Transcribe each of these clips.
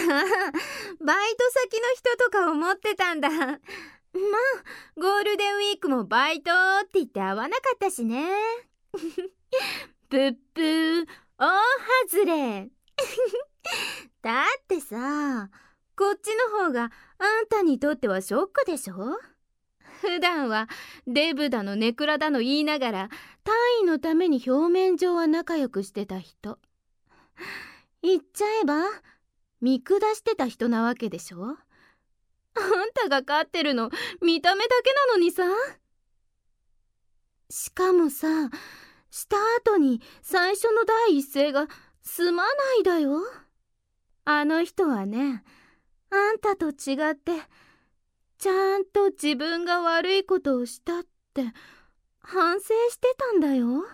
バイト先の人とか思ってたんだ。まあ、ゴールデンウィークもバイトって言って会わなかったしね。ぷっぷー、大外れ。だってさ、こっちの方があんたにとってはショックでしょ？普段はデブだのネクラだの言いながら単位のために表面上は仲良くしてた人。言っちゃえば見下してた人なわけでしょ？あんたが勝ってるの見た目だけなのにさ。しかもさ、した後に最初の第一声がすまないだよ。あの人はね、あんたと違ってちゃんと自分が悪いことをしたって反省してたんだよ。も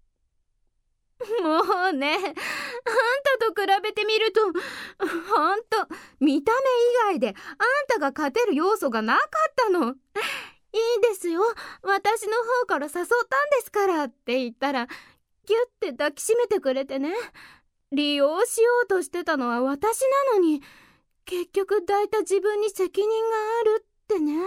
うね、あんたと比べてみるとほんと見た目以外であんたが勝てる要素がなかったの。いいですよ、私の方から誘ったんですからって言ったらギュッて抱きしめてくれてね。利用しようとしてたのは私なのに、結局抱いた自分に責任があるってね。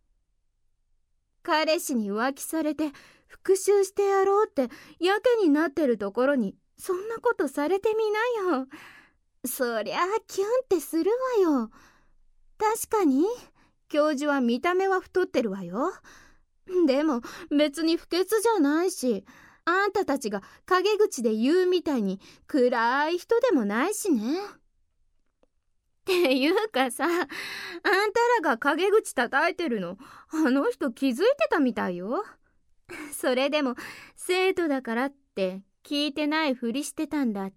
彼氏に浮気されて復讐してやろうってやけになってるところにそんなことされてみなよ。そりゃあキュンってするわよ。確かに教授は見た目は太ってるわよ。でも別に不潔じゃないし、あんたたちが陰口で言うみたいに暗い人でもないしね。っていうかさ、あんたらが陰口叩いてるのあの人気づいてたみたいよ。それでも生徒だからって聞いてないふりしてたんだって。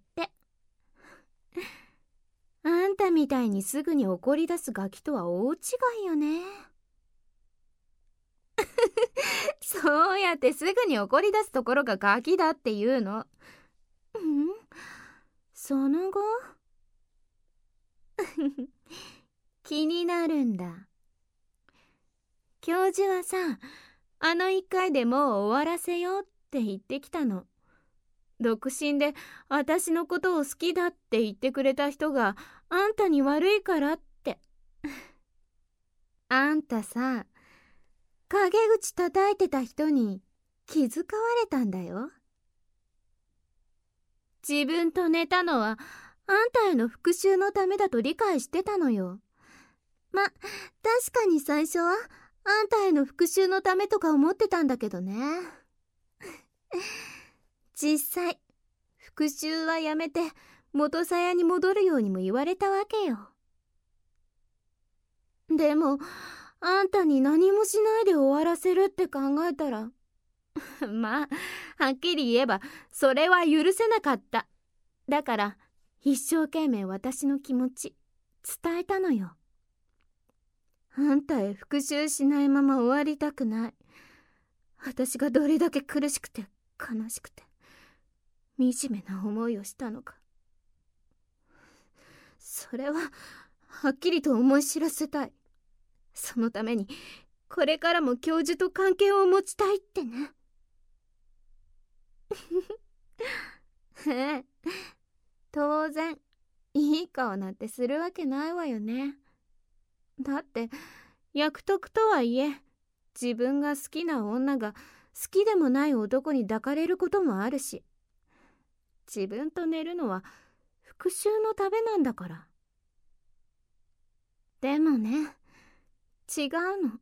あんたみたいにすぐに怒り出すガキとは大違いよね。そうやってすぐに怒り出すところがガキだっていうの。その後気になるんだ。教授はさ、あの一回でもう終わらせようって言ってきたの。独身で私のことを好きだって言ってくれた人があんたに悪いからって。あんたさ、陰口叩いてた人に気遣われたんだよ。自分と寝たのはあんたへの復讐のためだと理解してたのよ。ま、確かに最初はあんたへの復讐のためとか思ってたんだけどね。実際復讐はやめて元さやに戻るようにも言われたわけよ。でもあんたに何もしないで終わらせるって考えたらまあはっきり言えばそれは許せなかった。だから一生懸命私の気持ち伝えたのよ。あんたへ復讐しないまま終わりたくない。私がどれだけ苦しくて悲しくて惨めな思いをしたのか、それははっきりと思い知らせたい。そのためにこれからも教授と関係を持ちたいってね。当然いい顔なんてするわけないわよね。だって役得とはいえ自分が好きな女が好きでもない男に抱かれることもあるし、自分と寝るのは復讐のためなんだから。でもね、違うの。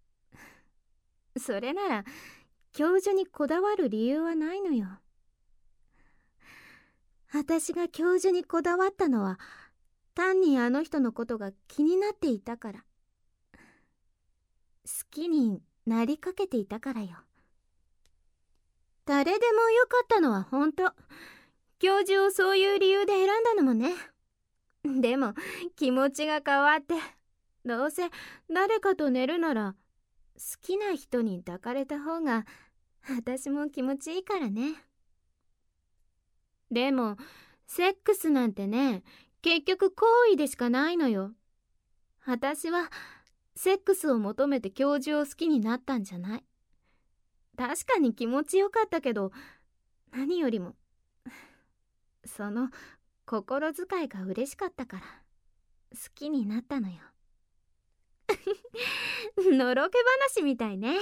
それなら教授にこだわる理由はないのよ。私が教授にこだわったのは単にあの人のことが気になっていたから、好きになりかけていたからよ。誰でもよかったのは本当。教授をそういう理由で選んだのもね。でも気持ちが変わって、どうせ誰かと寝るなら好きな人に抱かれた方が私も気持ちいいからね。でもセックスなんてね、結局行為でしかないのよ。私はセックスを求めて教授を好きになったんじゃない。確かに気持ちよかったけど、何よりもその心遣いが嬉しかったから。 好きになったのよ。のろけ話みたいね。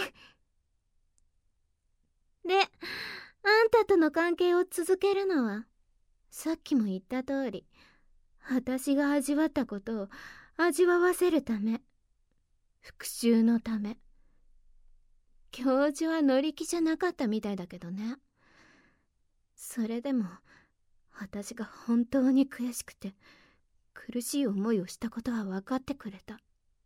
で、あんたとの関係を続けるのは、さっきも言った通り、私が味わったことを味わわせるため、復讐のため。教授は乗り気じゃなかったみたいだけどね。それでも私が本当に悔しくて苦しい思いをしたことは分かってくれた。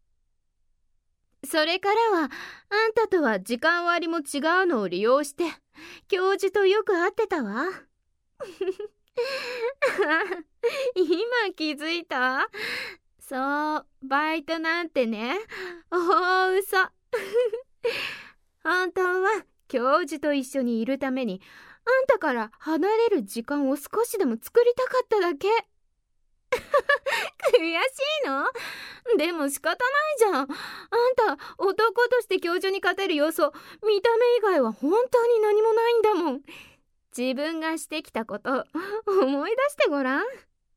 それからはあんたとは時間割も違うのを利用して教授とよく会ってたわ。今気づいた？そう、バイトなんてね、大嘘。本当は教授と一緒にいるためにあんたから離れる時間を少しでも作りたかっただけ。悔しいの？でも仕方ないじゃん。あんた男として教授に勝てる要素、見た目以外は本当に何もないんだもん。自分がしてきたこと思い出してごらん。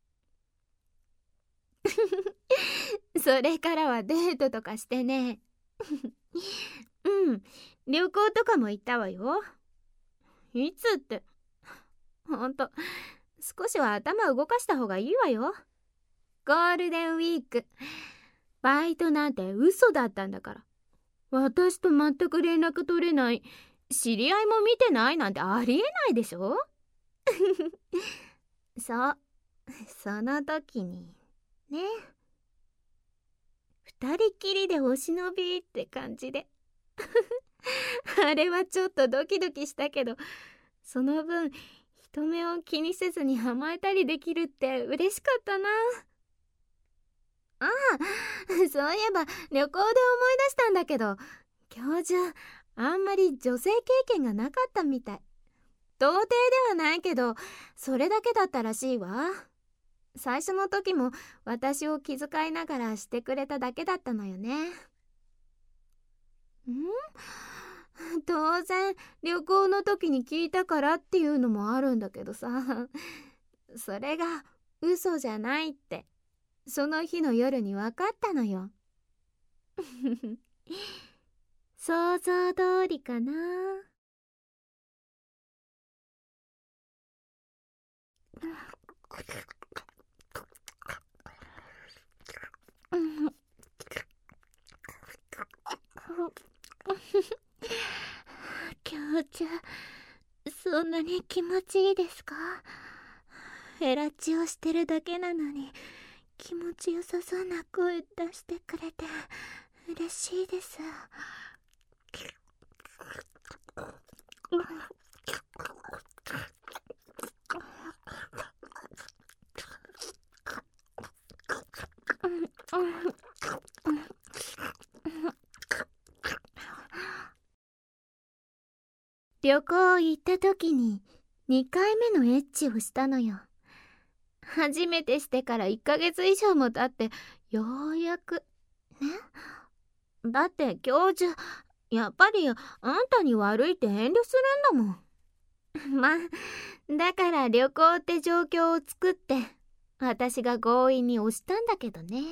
それからはデートとかしてね。うん、旅行とかも行ったわよ。いつって、ほんと少しは頭動かした方がいいわよ。ゴールデンウィーク、バイトなんて嘘だったんだから。私と全く連絡取れない、知り合いも見てないなんてありえないでしょ。そう、その時にね、二人きりでお忍びって感じで。あれはちょっとドキドキしたけど、その分人目を気にせずに甘えたりできるって嬉しかったな。ああ、そういえば旅行で思い出したんだけど、教授あんまり女性経験がなかったみたい。童貞ではないけどそれだけだったらしいわ。最初の時も私を気遣いながらしてくれただけだったのよね。当然旅行の時に聞いたからっていうのもあるんだけどさ、それが嘘じゃないってその日の夜に分かったのよ。想像通りかな。教授、そんなに気持ちいいですか？フェラチオしてるだけなのに気持ちよさそうな声出してくれて嬉しいです。旅行行った時に2回目のエッチをしたのよ。初めてしてから1ヶ月以上も経ってようやくね。だって教授やっぱりあんたに悪いって遠慮するんだもん。まあだから旅行って状況を作って私が強引に押したんだけどね。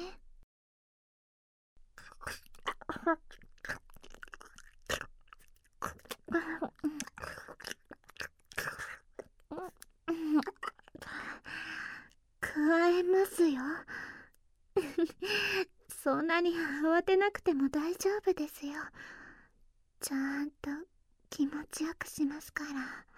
加えますよ。そんなに慌てなくても大丈夫ですよ。ちゃんと気持ちよくしますから。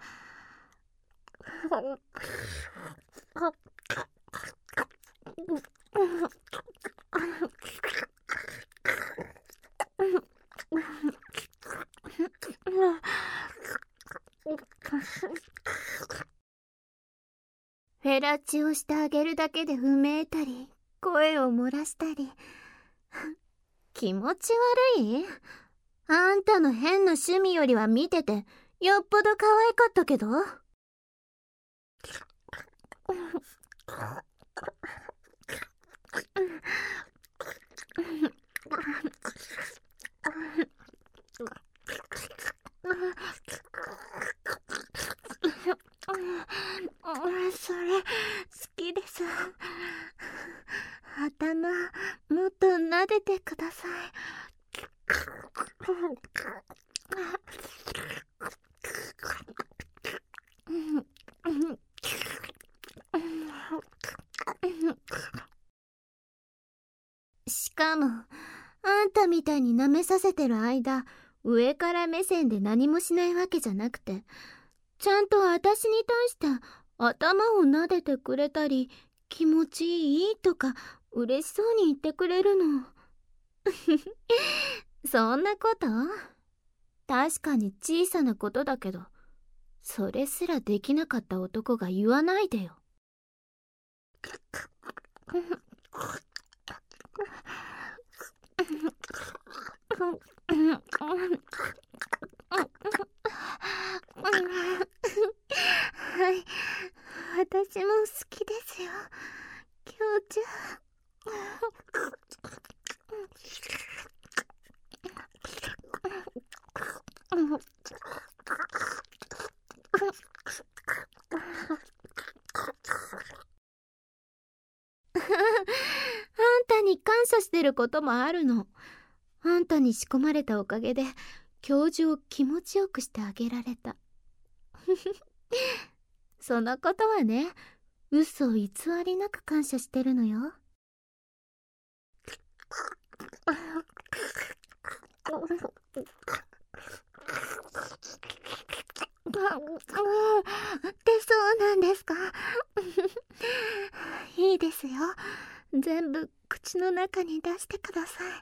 フェラチオしてあげるだけでうめいたり声を漏らしたり。気持ち悪い？あんたの変な趣味よりは見ててよっぽど可愛かったけど。それ好きです。頭もっと撫でてください。しかも、あんたみたいに舐めさせてる間、上から目線で何もしないわけじゃなくて、ちゃんと私に対して頭を撫でてくれたり、気持ちいいとか嬉しそうに言ってくれるの。そんなこと？確かに小さなことだけど、それすらできなかった男が言わないでよ。はい、私も好きですよ、教授。あんたに感謝してることもあるの。あんたに仕込まれたおかげで教授を気持ちよくしてあげられた。そのことはね、嘘偽りなく感謝してるのよ。ってそうなんですか？いいですよ。全部口の中に出してください。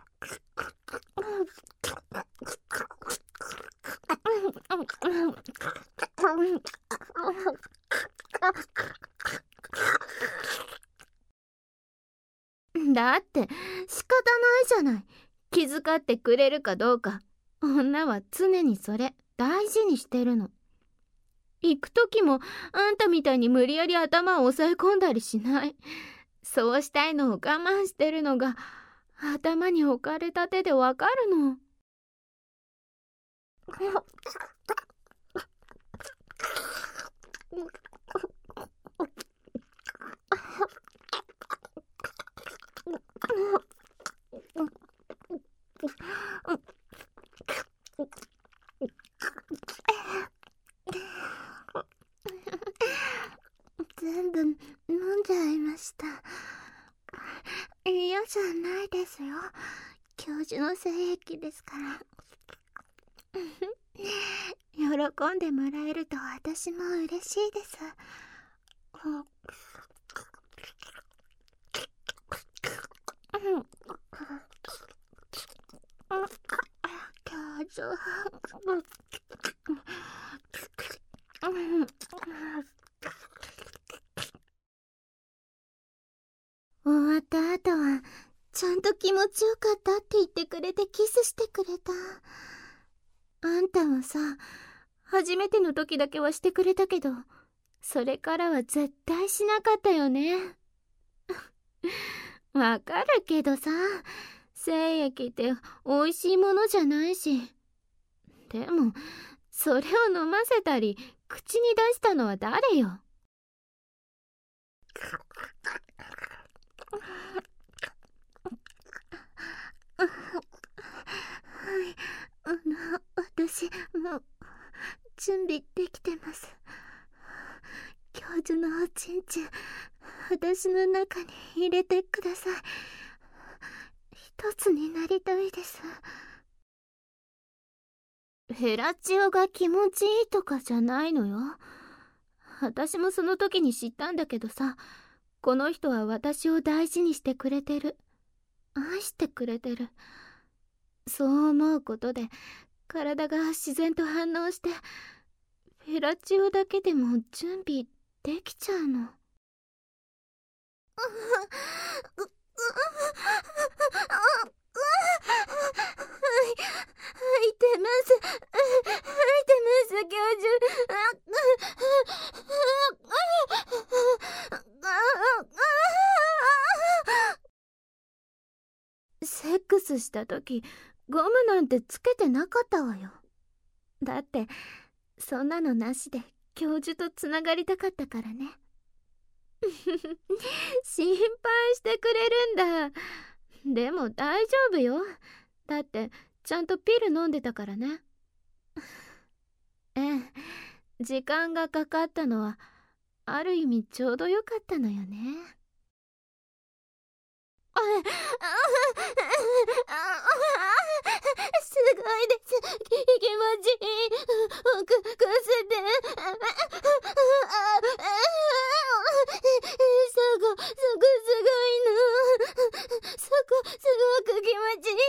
だって仕方ないじゃない。気遣ってくれるかどうか、女は常にそれ大事にしてるの。行く時もあんたみたいに無理やり頭を押さえ込んだりしない。そうしたいのを我慢してるのが頭に置かれた手でわかるの。全部飲んじゃいました。嫌じゃないですよ。教授の精液ですから。喜んでもらえると私も嬉しいです。教授。終わった後はちゃんと気持ちよかったって言ってくれてキスしてくれた。あんたもさ、初めての時だけはしてくれたけど、それからは絶対しなかったよね。わかるけどさ、精液って美味しいものじゃないし。でもそれを飲ませたり口に出したのは誰よ。はい、私もう準備できてます。教授のおちんちん、私の中に入れてください。一つになりたいです。フェラチオが気持ちいいとかじゃないのよ。私もその時に知ったんだけどさ、この人は私を大事にしてくれてる。愛してくれてる。そう思うことで体が自然と反応して、フェラチオだけでも準備できちゃうの。吐いてます。吐いてます、教授。セックスした時ゴムなんてつけてなかったわよ。だってそんなのなしで教授とつながりたかったからね。心配してくれるんでも大丈夫よ。だってちゃんとピル飲んでたからね。ええ、時間がかかったのはある意味ちょうどよかったのよね。すごいです。気持ちいい。くすって。すごいの。すごく気持ちいいです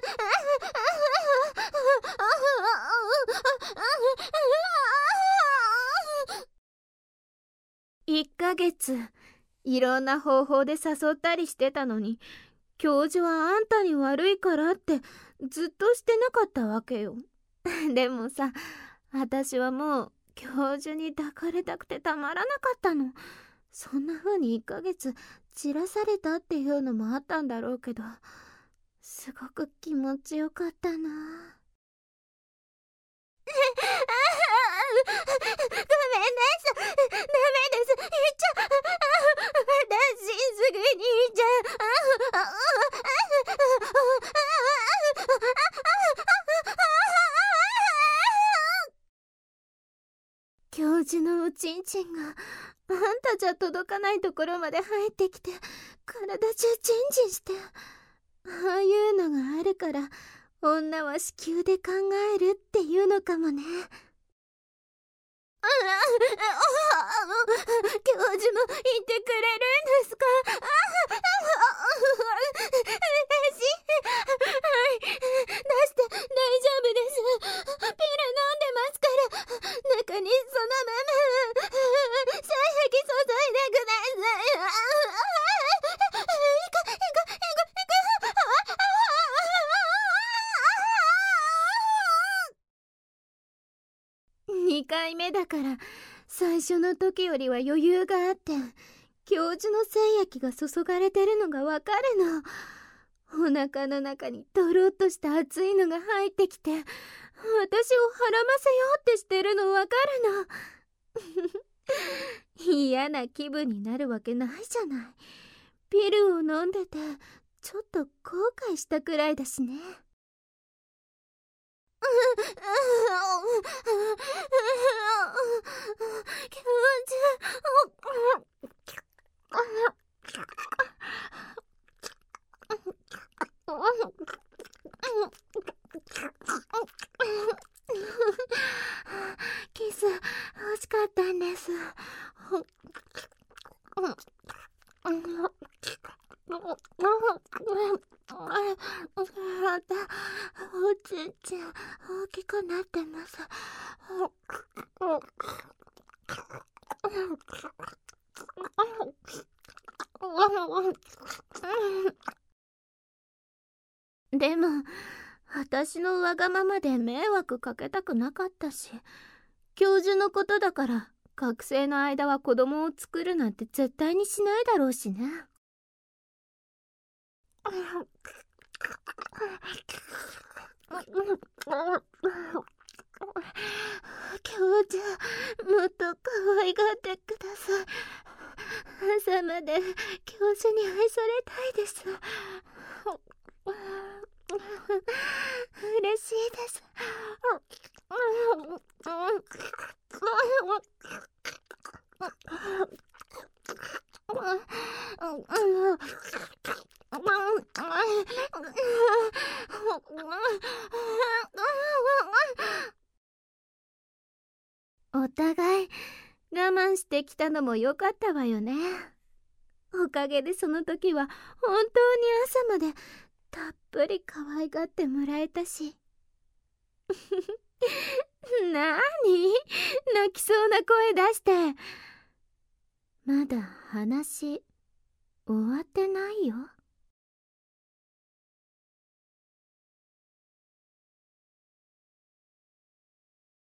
。1ヶ月いろんな方法で誘ったりしてたのに、教授はあんたに悪いからってずっとしてなかったわけよ。でもさ、私はもう教授に抱かれたくてたまらなかったの。そんな風に1ヶ月散らされたっていうのもあったんだろうけど、すごく気持ちよかったな。ごめんなさい。ダメです。言っちゃ、私すぐに言っちゃ教授のおちんちんがあんたじゃ届かないところまで入ってきて、体中チンチンして、ああいうのがあるから女は子宮で考えるっていうのかもね。教授も言ってくれるんですか？嬉しい。はい、出して大丈夫です。ピル飲んでますから、中にそのまま精液注いでください。2回目だから最初の時よりは余裕があって、教授の精液が注がれてるのがわかるの。お腹の中にドロッとした熱いのが入ってきて、私をはらませようってしてるのわかるの。嫌な気分になるわけないじゃない。ピルを飲んでてちょっと後悔したくらいだしね。キス欲しかったんです。おちんちん大きくなってます。でも私のわがままで迷惑かけたくなかったし、教授のことだから学生の間は子供を作るなんて絶対にしないだろうしね。教授、もっと可愛がってください。朝まで教授に愛されたいです。嬉しいです。お互い我慢してきたのも良かったわよね。おかげでその時は本当に朝までたっぷり可愛がってもらえたし。なーに？泣きそうな声出して。まだ話終わってないよ。